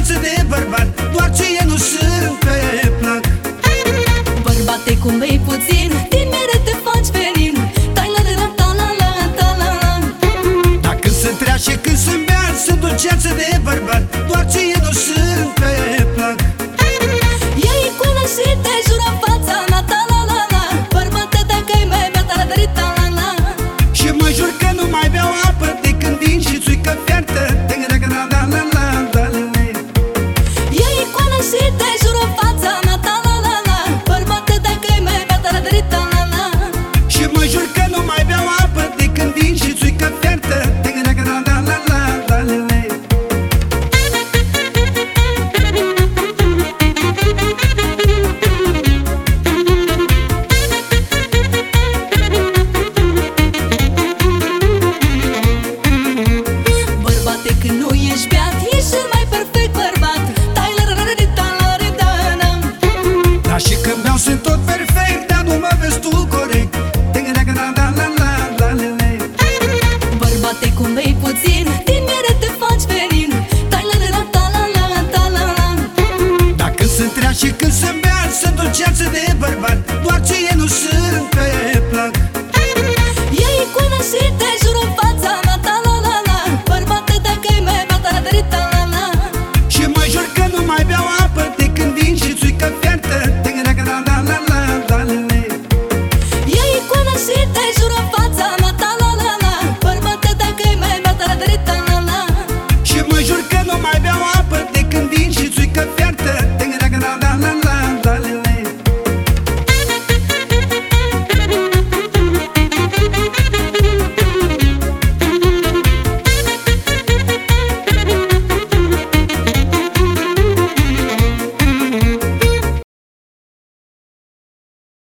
dulceață de bărbat, doar ce e nu sunt pe plac. Bărbate, cum bei puțin, din mere te faci venin. Tai-la-la-la, ta-la-la, ta-la-la. Dacă sunt trea și când sunt bea, sunt dulceață de bărbat, doar ce e nu sunt pe plac. Ia icoana și te jură în fața mea, ta-la-la-la. Bărbate, dacă-i mai bea, ta-la-la-la, ta-la-la. Și mă jur că nu mai beau apă de când vin și țuică fiartă. Ia icoana și te jură în fața mea, ta-la-la-la. Bărbate, dacă-i mai bea, ta-la-la-la, ta-la-la. Și mă jur că nu mai beau apă de când vin și țuică fiartă. Bărbate, când nu ești beat, ești cel mai perfect bărbat. Tai-la-la-la, ta-la-la-la. Dar și când beau sunt tot perfect, dar nu mă vezi tu corect. Bărbate, cum bei puțin, din mere te faci venin. Tai-la-la-la, ta-la-la, ta-la-la. Dacă sunt trea și când sunt bea, sunt dulceață de bărbat, doar